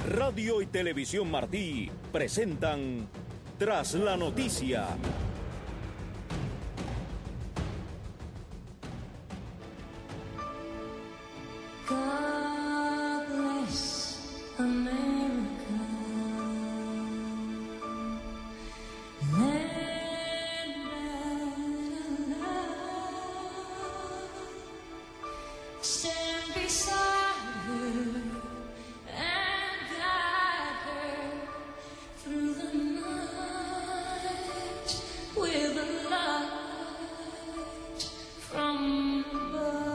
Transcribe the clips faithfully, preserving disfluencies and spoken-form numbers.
Radio y Televisión Martí presentan Tras la Noticia. God bless America. Land and love. Stand beside her and guide her through the night with a light from above.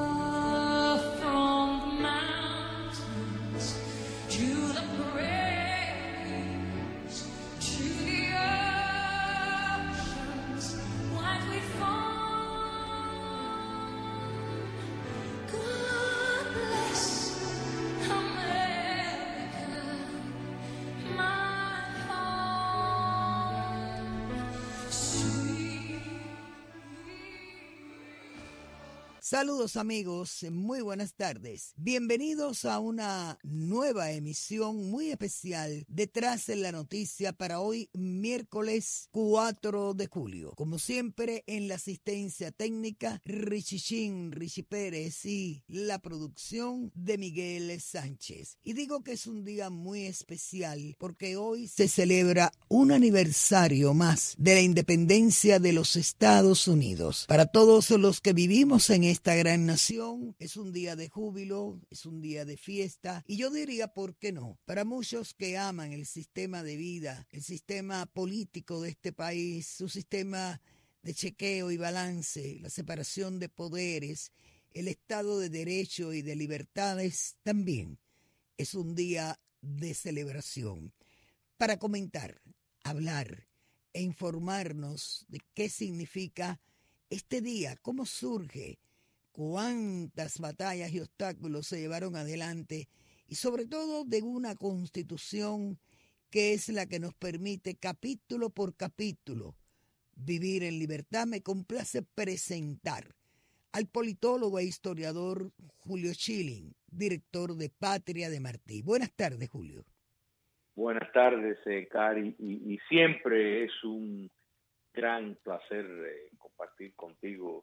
Saludos amigos, muy buenas tardes. Bienvenidos a una nueva emisión muy especial de Tras la Noticia para hoy miércoles cuatro de julio. Como siempre en la asistencia técnica Richichín, Richie Pérez y la producción de Miguel Sánchez. Y digo que es un día muy especial porque hoy se celebra un aniversario más de la independencia de los Estados Unidos. Para todos los que vivimos en esta gran nación, es un día de júbilo, es un día de fiesta, y yo diría, ¿por qué no? Para muchos que aman el sistema de vida, el sistema político de este país, su sistema de chequeo y balance, la separación de poderes, el Estado de Derecho y de libertades, también es un día de celebración. Para comentar, hablar e informarnos de qué significa este día, cómo surge, cuántas batallas y obstáculos se llevaron adelante y sobre todo de una constitución que es la que nos permite capítulo por capítulo vivir en libertad. Me complace presentar al politólogo e historiador Julio Schilling, director de Patria de Martí. Buenas tardes, Julio. Buenas tardes, eh, Cari, y, y siempre es un gran placer eh, compartir contigo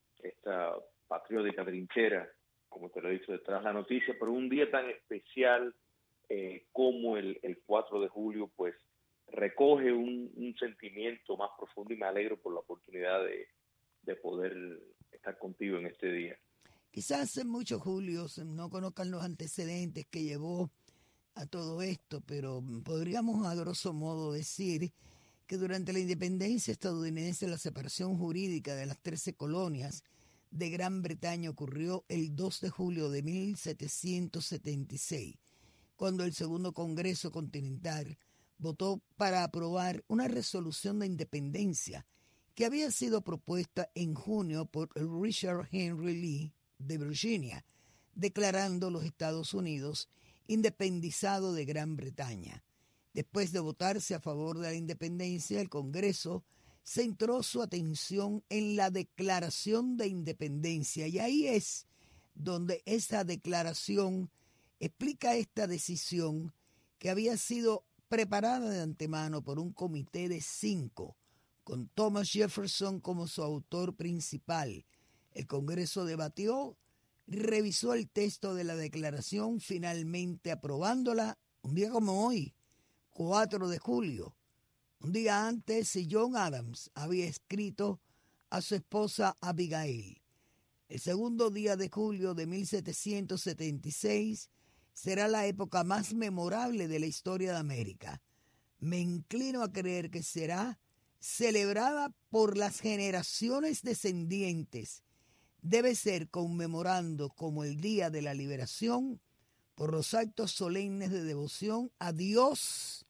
esta patriótica trinchera, como te lo he dicho, detrás de la noticia, pero un día tan especial eh, como el, el cuatro de julio, pues recoge un, un sentimiento más profundo y me alegro por la oportunidad de, de poder estar contigo en este día. Quizás muchos Julios no conozcan los antecedentes que llevó a todo esto, pero podríamos a grosso modo decir que durante la independencia estadounidense la separación jurídica de las trece colonias de Gran Bretaña ocurrió el dos de julio de mil setecientos setenta y seis, cuando el Segundo Congreso Continental votó para aprobar una resolución de independencia que había sido propuesta en junio por Richard Henry Lee de Virginia, declarando los Estados Unidos independizado de Gran Bretaña. Después de votarse a favor de la independencia, el Congreso centró su atención en la Declaración de Independencia, y ahí es donde esa declaración explica esta decisión que había sido preparada de antemano por un comité de cinco, con Thomas Jefferson como su autor principal. El Congreso debatió, revisó el texto de la declaración, finalmente aprobándola un día como hoy, cuatro de julio. Un día antes, John Adams había escrito a su esposa Abigail: el segundo día de julio de mil setecientos setenta y seis será la época más memorable de la historia de América. Me inclino a creer que será celebrada por las generaciones descendientes. Debe ser conmemorando como el Día de la Liberación por los actos solemnes de devoción a Dios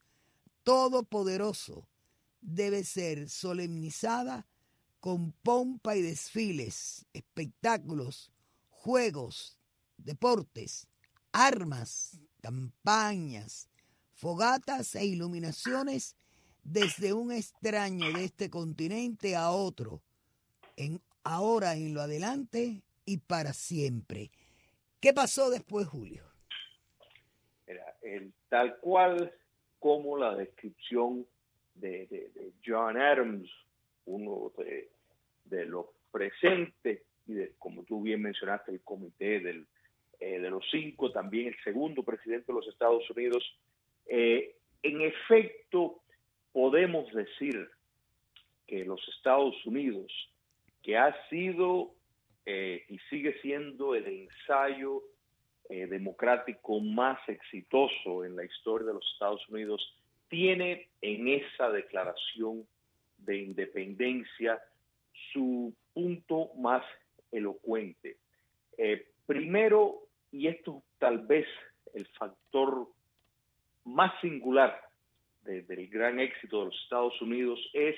Todopoderoso. Debe ser solemnizada con pompa y desfiles, espectáculos, juegos, deportes, armas, campañas, fogatas e iluminaciones desde un extraño de este continente a otro, en ahora, en lo adelante y para siempre. ¿Qué pasó después, Julio? Era el, tal cual como la descripción de, de, de John Adams, uno de, de los presentes, y de, como tú bien mencionaste, el comité del, eh, de los cinco, también el segundo presidente de los Estados Unidos. Eh, en efecto, podemos decir que los Estados Unidos, que ha sido eh, y sigue siendo el ensayo eh, democrático más exitoso en la historia de los Estados Unidos, tiene en esa declaración de independencia su punto más elocuente. Eh, primero, y esto tal vez el factor más singular de, del gran éxito de los Estados Unidos, es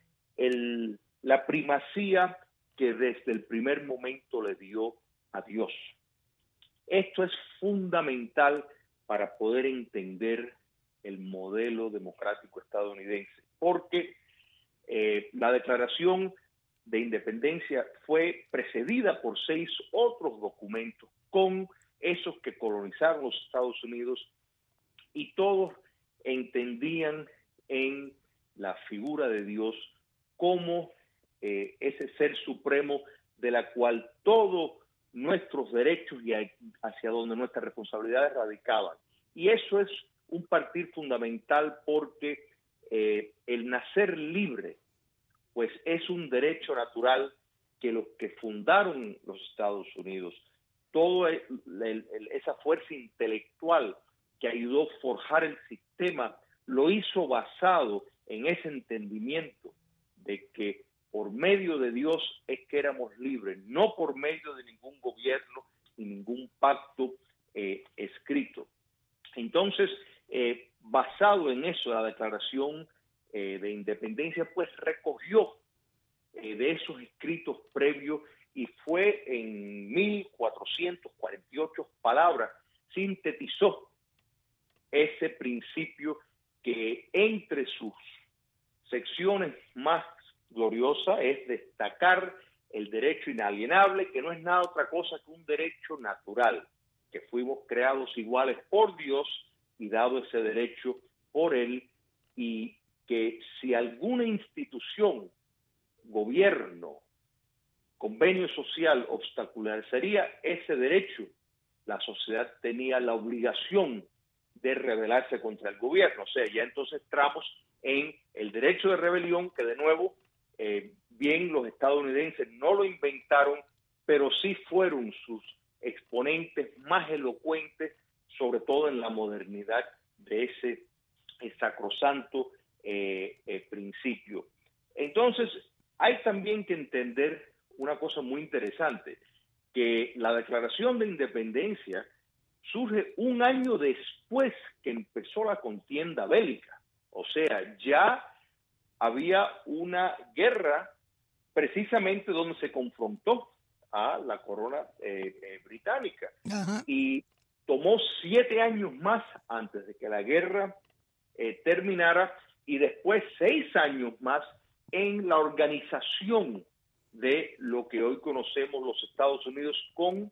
el, la primacía que desde el primer momento le dio a Dios. Esto es fundamental para poder entender el modelo democrático estadounidense, porque eh, la declaración de independencia fue precedida por seis otros documentos con esos que colonizaron los Estados Unidos, y todos entendían en la figura de Dios como eh, ese ser supremo de la cual todos nuestros derechos y hacia donde nuestras responsabilidades radicaban. Y eso es un partir fundamental, porque eh, el nacer libre pues es un derecho natural que los que fundaron los Estados Unidos, toda esa fuerza intelectual que ayudó a forjar el sistema, lo hizo basado en ese entendimiento de que por medio de Dios es que éramos libres, no por medio de ningún gobierno y ningún pacto eh, escrito. Entonces, eh, basado en eso, la declaración eh, de independencia pues recogió eh, de esos escritos previos, y fue en mil cuatrocientas cuarenta y ocho palabras, sintetizó ese principio que entre sus secciones más gloriosas es destacar el derecho inalienable, que no es nada otra cosa que un derecho natural, que fuimos creados iguales por Dios y dado ese derecho por Él, y que si alguna institución, gobierno, convenio social obstacularizaría ese derecho, la sociedad tenía la obligación de rebelarse contra el gobierno. O sea, ya entonces entramos en el derecho de rebelión, que de nuevo, eh, bien los estadounidenses no lo inventaron, pero sí fueron sus exponentes más elocuentes, sobre todo en la modernidad de ese eh, sacrosanto eh, eh, principio. Entonces, hay también que entender una cosa muy interesante, que la Declaración de Independencia surge un año después que empezó la contienda bélica. O sea, ya había una guerra precisamente donde se confrontó a la corona eh, eh, británica. Ajá. Y tomó siete años más antes de que la guerra eh, terminara, y después seis años más en la organización de lo que hoy conocemos los Estados Unidos con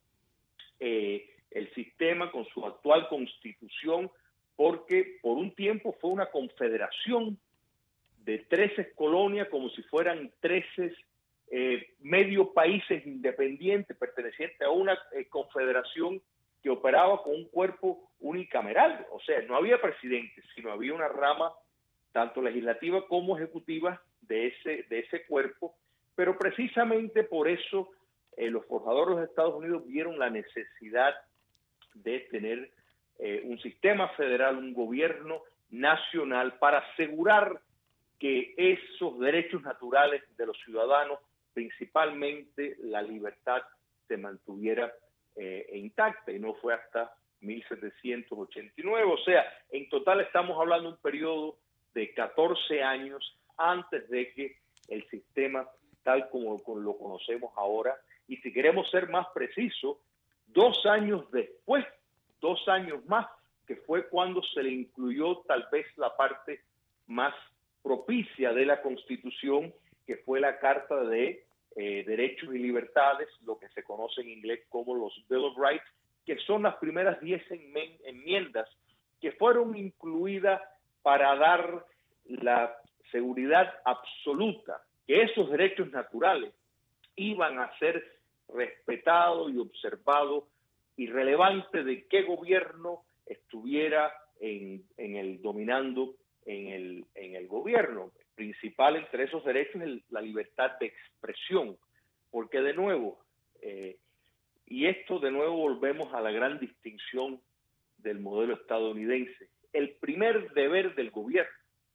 eh, el sistema, con su actual constitución, porque por un tiempo fue una confederación de trece colonias, como si fueran trece eh, medio países independientes pertenecientes a una eh, confederación que operaba con un cuerpo unicameral. O sea, no había presidente, sino había una rama tanto legislativa como ejecutiva de ese, de ese cuerpo. Pero precisamente por eso eh, los forjadores de los Estados Unidos vieron la necesidad de tener eh, un sistema federal, un gobierno nacional, para asegurar que esos derechos naturales de los ciudadanos, principalmente la libertad, se mantuviera eh, intacta, y no fue hasta mil setecientos ochenta y nueve. O sea, en total estamos hablando de un periodo de catorce años antes de que el sistema tal como lo conocemos ahora, y si queremos ser más precisos, dos años después, dos años más, que fue cuando se le incluyó tal vez la parte más propicia de la Constitución, que fue la Carta de eh, Derechos y Libertades, lo que se conoce en inglés como los Bill of Rights, que son las primeras diez enmiendas fueron incluidas para dar la seguridad absoluta que esos derechos naturales iban a ser respetados y observados, irrelevante de qué gobierno estuviera en, en el dominando en el, en el gobierno. Principal entre esos derechos es la libertad de expresión, porque de nuevo, eh, y esto de nuevo volvemos a la gran distinción del modelo estadounidense, el primer deber del gobierno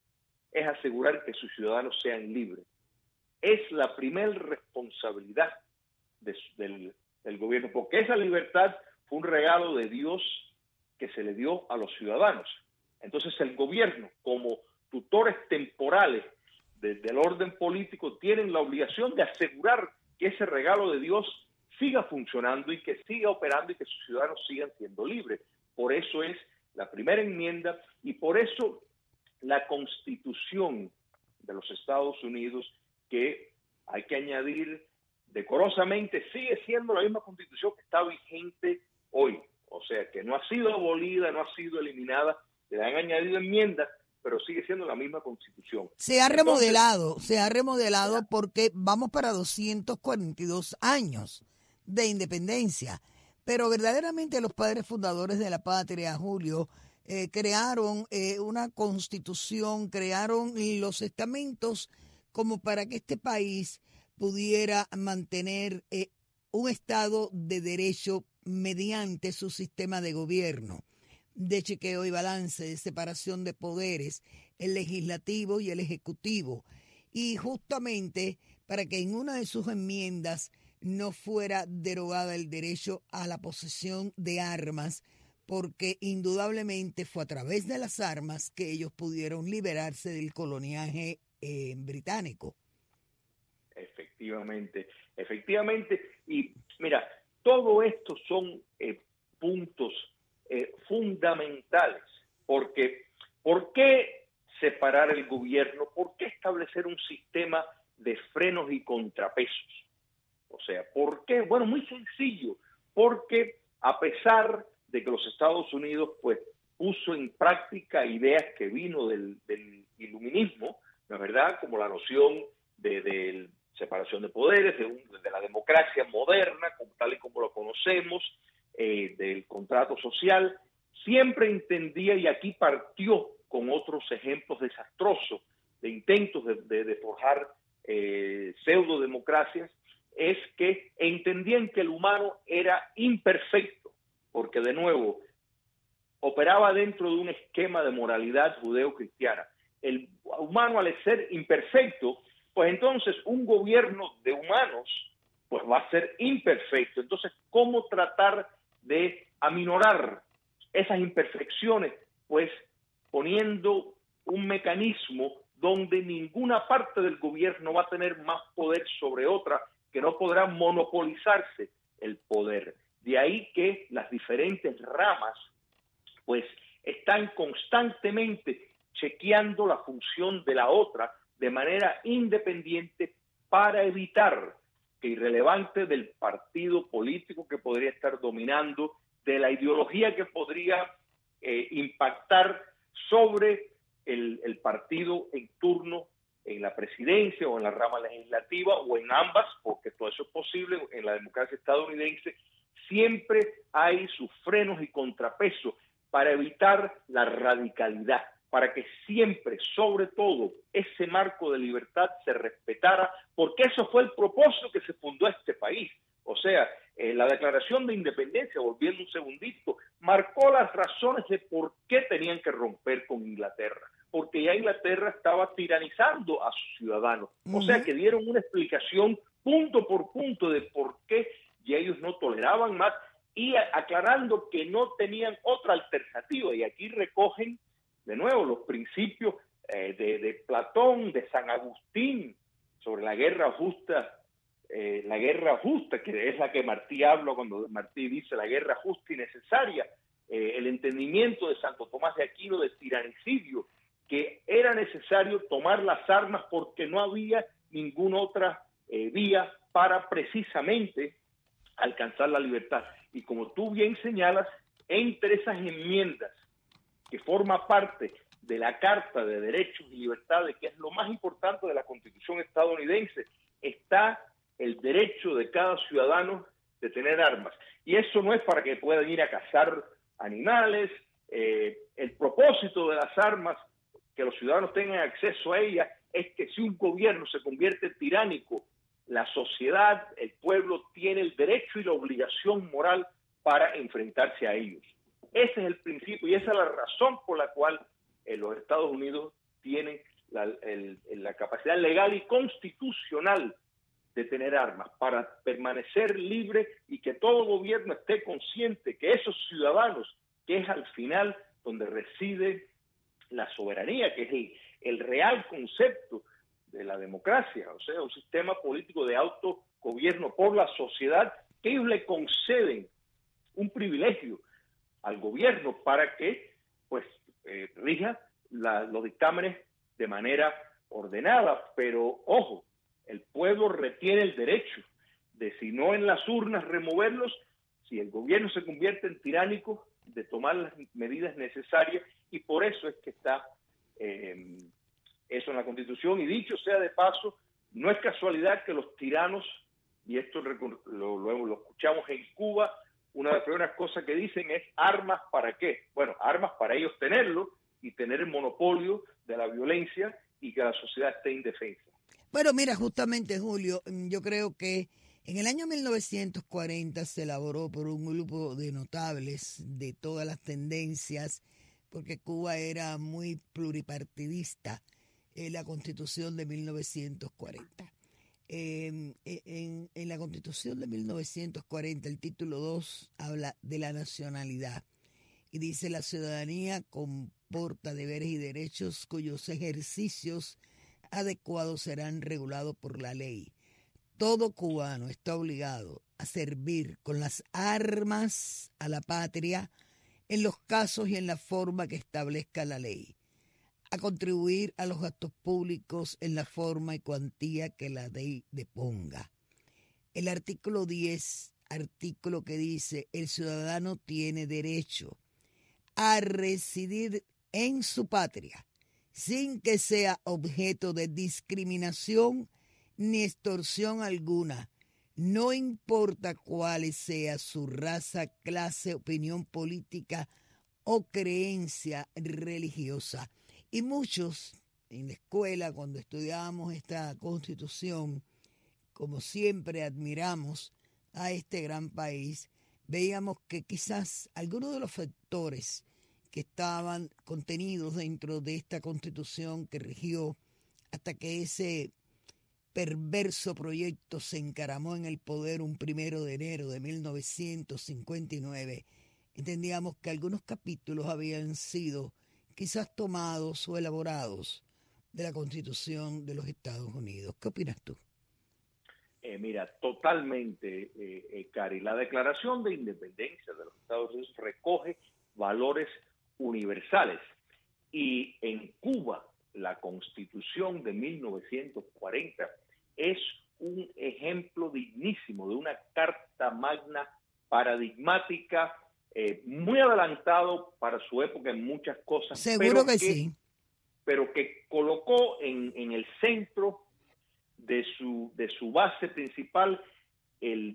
es asegurar que sus ciudadanos sean libres. Es la primera responsabilidad de, del, del gobierno, porque esa libertad fue un regalo de Dios que se le dio a los ciudadanos. Entonces el gobierno, como tutores temporales de, del orden político, tienen la obligación de asegurar que ese regalo de Dios siga funcionando y que siga operando y que sus ciudadanos sigan siendo libres. Por eso es la primera enmienda y por eso la Constitución de los Estados Unidos, que hay que añadir decorosamente, sigue siendo la misma Constitución que está vigente hoy. O sea, que no ha sido abolida, no ha sido eliminada, le han añadido enmiendas, pero sigue siendo la misma Constitución. Se ha remodelado, Entonces, se ha remodelado porque vamos para doscientos cuarenta y dos años de independencia. Pero verdaderamente los padres fundadores de la patria, Julio, eh, crearon eh, una constitución, crearon los estamentos como para que este país pudiera mantener eh, un Estado de derecho mediante su sistema de gobierno, de chequeo y balance, de separación de poderes, el legislativo y el ejecutivo. Y justamente para que en una de sus enmiendas no fuera derogada el derecho a la posesión de armas, porque indudablemente fue a través de las armas que ellos pudieron liberarse del coloniaje eh, británico. Efectivamente, efectivamente. Y mira, todo esto son eh, puntos eh, fundamentales, porque ¿por qué separar el gobierno? ¿Por qué establecer un sistema de frenos y contrapesos? O sea, ¿por qué? Bueno, muy sencillo, porque a pesar de que los Estados Unidos pues puso en práctica ideas que vino del, del iluminismo, ¿no es verdad? Como la noción de, de separación de poderes, de, un, de la democracia moderna, como, tal y como lo conocemos, eh, del contrato social, siempre entendía, y aquí partió con otros ejemplos desastrosos de intentos de, de, de forjar eh, pseudo-democracias, es que entendían que el humano era imperfecto, porque de nuevo operaba dentro de un esquema de moralidad judeo-cristiana. El humano, al ser imperfecto, pues entonces un gobierno de humanos pues va a ser imperfecto. Entonces, ¿cómo tratar de aminorar esas imperfecciones? Pues poniendo un mecanismo donde ninguna parte del gobierno va a tener más poder sobre otra, que no podrá monopolizarse el poder. De ahí que las diferentes ramas pues están constantemente chequeando la función de la otra de manera independiente para evitar que, irrelevante del partido político que podría estar dominando, de la ideología que podría eh, impactar sobre el, el partido en turno en la presidencia o en la rama legislativa o en ambas, porque todo eso es posible en la democracia estadounidense, siempre hay sus frenos y contrapesos para evitar la radicalidad, para que siempre, sobre todo, ese marco de libertad se respetara, porque eso fue el propósito que se fundó este país. O sea, eh, la Declaración de Independencia, volviendo un segundito, marcó las razones de por qué tenían que romper con Inglaterra, porque ya Inglaterra estaba tiranizando a sus ciudadanos. Uh-huh. O sea, que dieron una explicación punto por punto de por qué ya ellos no toleraban más y a- aclarando que no tenían otra alternativa. Y aquí recogen de nuevo los principios eh, de, de Platón, de San Agustín, sobre la guerra justa, eh, la guerra justa, que es la que Martí habla cuando Martí dice la guerra justa y necesaria, eh, el entendimiento de Santo Tomás de Aquino de tiranicidio, que era necesario tomar las armas porque no había ninguna otra eh, vía para precisamente alcanzar la libertad. Y como tú bien señalas, entre esas enmiendas que forma parte de la Carta de Derechos y Libertades, que es lo más importante de la Constitución estadounidense, está el derecho de cada ciudadano de tener armas. Y eso no es para que puedan ir a cazar animales. Eh, el propósito de las armas, que los ciudadanos tengan acceso a ellas, es que si un gobierno se convierte en tiránico, la sociedad, el pueblo, tiene el derecho y la obligación moral para enfrentarse a ellos. Ese es el principio y esa es la razón por la cual eh, los Estados Unidos tienen la, el, la capacidad legal y constitucional de tener armas para permanecer libre y que todo gobierno esté consciente que esos ciudadanos, que es al final donde reside la soberanía, que es el, el real concepto de la democracia, o sea, un sistema político de autogobierno por la sociedad, que ellos le conceden un privilegio al gobierno para que pues eh, rija la, los dictámenes de manera ordenada, pero ojo, el pueblo retiene el derecho de, si no en las urnas, removerlos, si el gobierno se convierte en tiránico, de tomar las medidas necesarias, y por eso es que está eh, eso en la Constitución. Y dicho sea de paso, no es casualidad que los tiranos, y esto lo, lo, lo escuchamos en Cuba, una de las primeras cosas que dicen es ¿armas para qué? Bueno, armas para ellos tenerlo y tener el monopolio de la violencia y que la sociedad esté indefensa. Bueno, mira, justamente, Julio, yo creo que en el año mil novecientos cuarenta se elaboró por un grupo de notables de todas las tendencias, porque Cuba era muy pluripartidista, eh, la Constitución de mil novecientos cuarenta. Eh, en, en la Constitución de mil novecientos cuarenta, el título dos habla de la nacionalidad y dice: la ciudadanía comporta deberes y derechos cuyos ejercicios adecuados serán regulados por la ley. Todo cubano está obligado a servir con las armas a la patria en los casos y en la forma que establezca la ley, a contribuir a los gastos públicos en la forma y cuantía que la ley deponga. El artículo diez, artículo que dice: el ciudadano tiene derecho a residir en su patria sin que sea objeto de discriminación ni extorsión alguna, no importa cuál sea su raza, clase, opinión política o creencia religiosa. Y muchos en la escuela, cuando estudiábamos esta Constitución, como siempre admiramos a este gran país, veíamos que quizás algunos de los factores que estaban contenidos dentro de esta Constitución que rigió hasta que ese perverso proyecto se encaramó en el poder un primero de enero de mil novecientos cincuenta y nueve, entendíamos que algunos capítulos habían sido quizás tomados o elaborados de la Constitución de los Estados Unidos. ¿Qué opinas tú? Eh, mira, totalmente, eh, eh, Cari. La Declaración de Independencia de los Estados Unidos recoge valores universales, y en Cuba la Constitución de mil novecientos cuarenta es un ejemplo dignísimo de una carta magna paradigmática, eh, muy adelantado para su época en muchas cosas. Seguro pero que, que sí. Pero que colocó en, en el centro de su, de su base principal el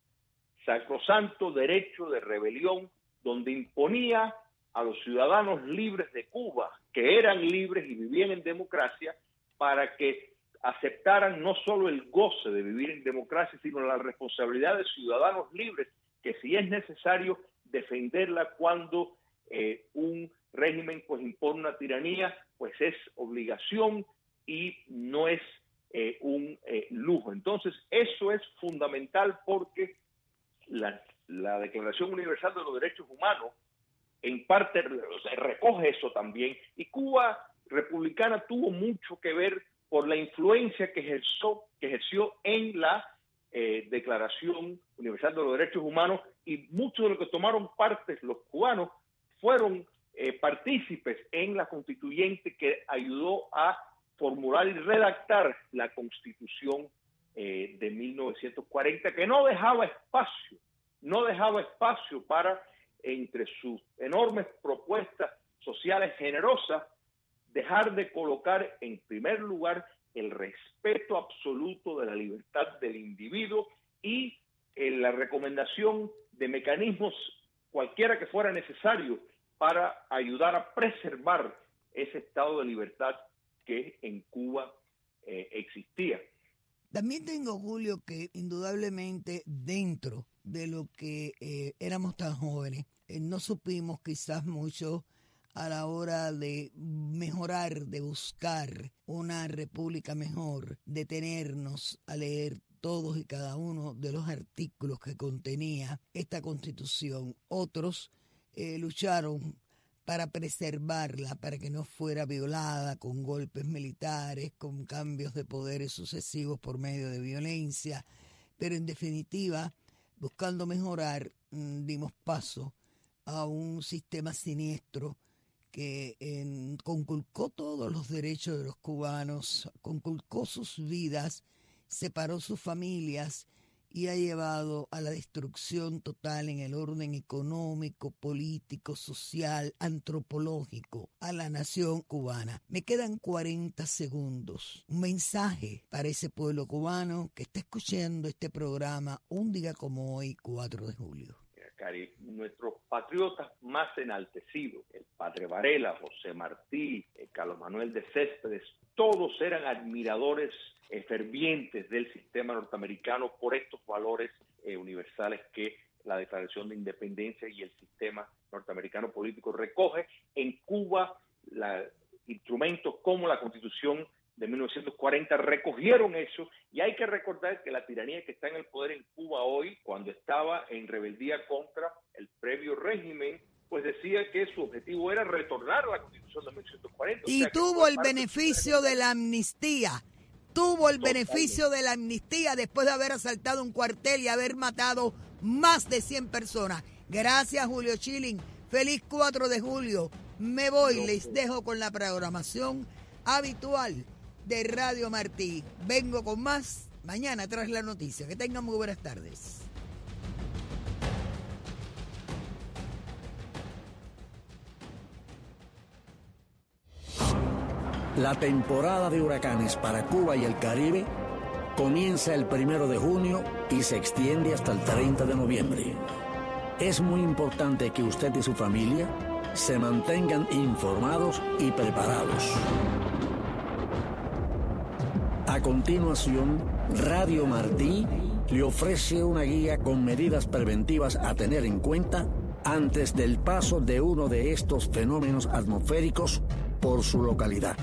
sacrosanto derecho de rebelión, donde imponía a los ciudadanos libres de Cuba, que eran libres y vivían en democracia, para que aceptaran no solo el goce de vivir en democracia, sino la responsabilidad de ciudadanos libres, que si es necesario defenderla cuando eh, un régimen pues impone una tiranía, pues es obligación y no es eh, un eh, lujo. Entonces, eso es fundamental porque la, la Declaración Universal de los Derechos Humanos en parte recoge eso también, y Cuba republicana tuvo mucho que ver por la influencia que ejerció, que ejerció en la eh, Declaración Universal de los Derechos Humanos, y muchos de los que tomaron parte los cubanos fueron eh, partícipes en la constituyente que ayudó a formular y redactar la Constitución eh, de mil novecientos cuarenta, que no dejaba espacio, no dejaba espacio para, entre sus enormes propuestas sociales generosas, dejar de colocar en primer lugar el respeto absoluto de la libertad del individuo y eh, la recomendación de mecanismos cualquiera que fuera necesario para ayudar a preservar ese estado de libertad que en Cuba eh, existía. También tengo, Julio, que indudablemente dentro de lo que eh, éramos tan jóvenes, eh, no supimos quizás mucho a la hora de mejorar, de buscar una república mejor, detenernos a leer todos y cada uno de los artículos que contenía esta Constitución. Otros eh, lucharon para preservarla, para que no fuera violada con golpes militares, con cambios de poderes sucesivos por medio de violencia, pero en definitiva, buscando mejorar, dimos paso a un sistema siniestro que eh, conculcó todos los derechos de los cubanos, conculcó sus vidas, separó sus familias y ha llevado a la destrucción total en el orden económico, político, social, antropológico a la nación cubana. Me quedan cuarenta segundos. Un mensaje para ese pueblo cubano que está escuchando este programa un día como hoy, cuatro de julio. Cari, nuestros patriotas más enaltecidos, el Padre Varela, José Martí, Carlos Manuel de Céspedes, todos eran admiradores eh, fervientes del sistema norteamericano por estos valores eh, universales que la Declaración de Independencia y el sistema norteamericano político recoge. En Cuba, la, instrumentos como la Constitución de mil novecientos cuarenta recogieron eso, y hay que recordar que la tiranía que está en el poder en Cuba hoy, cuando estaba en rebeldía contra el previo régimen, pues decía que su objetivo era retornar a la Constitución de mil novecientos cuarenta. Y o sea, tuvo el beneficio de la amnistía, tuvo el Totalmente. beneficio de la amnistía después de haber asaltado un cuartel y haber matado más de cien personas. Gracias, Julio Schilling. Feliz cuatro de julio. Me voy, no, les dejo con la programación habitual de Radio Martí. Vengo con más mañana tras la noticia. Que tengan muy buenas tardes. La temporada de huracanes para Cuba y el Caribe comienza el primero de junio y se extiende hasta el treinta de noviembre. Es muy importante que usted y su familia se mantengan informados y preparados. A continuación, Radio Martí le ofrece una guía con medidas preventivas a tener en cuenta antes del paso de uno de estos fenómenos atmosféricos por su localidad.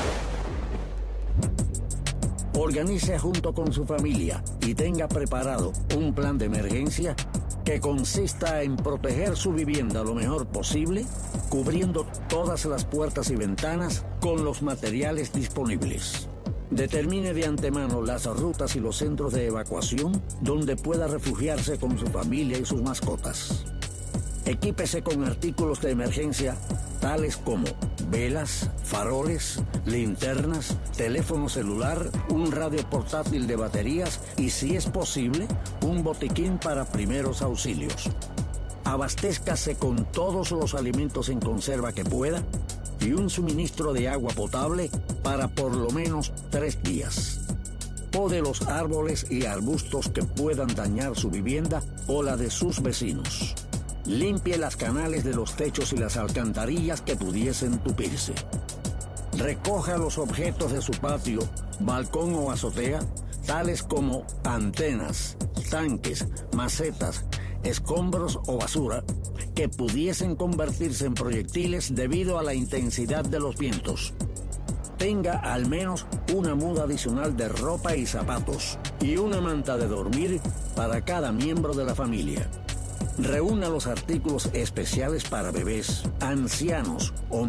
Organice junto con su familia y tenga preparado un plan de emergencia que consista en proteger su vivienda lo mejor posible, cubriendo todas las puertas y ventanas con los materiales disponibles. Determine de antemano las rutas y los centros de evacuación donde pueda refugiarse con su familia y sus mascotas. Equípese con artículos de emergencia tales como velas, faroles, linternas, teléfono celular, un radio portátil de baterías y, si es posible, un botiquín para primeros auxilios. Abastézcase con todos los alimentos en conserva que pueda y un suministro de agua potable para por lo menos tres días. Pode los árboles y arbustos que puedan dañar su vivienda o la de sus vecinos. Limpie las canales de los techos y las alcantarillas que pudiesen tupirse. Recoja los objetos de su patio, balcón o azotea, tales como antenas, tanques, macetas, escombros o basura, que pudiesen convertirse en proyectiles debido a la intensidad de los vientos. Tenga al menos una muda adicional de ropa y zapatos y una manta de dormir para cada miembro de la familia. Reúna los artículos especiales para bebés, ancianos o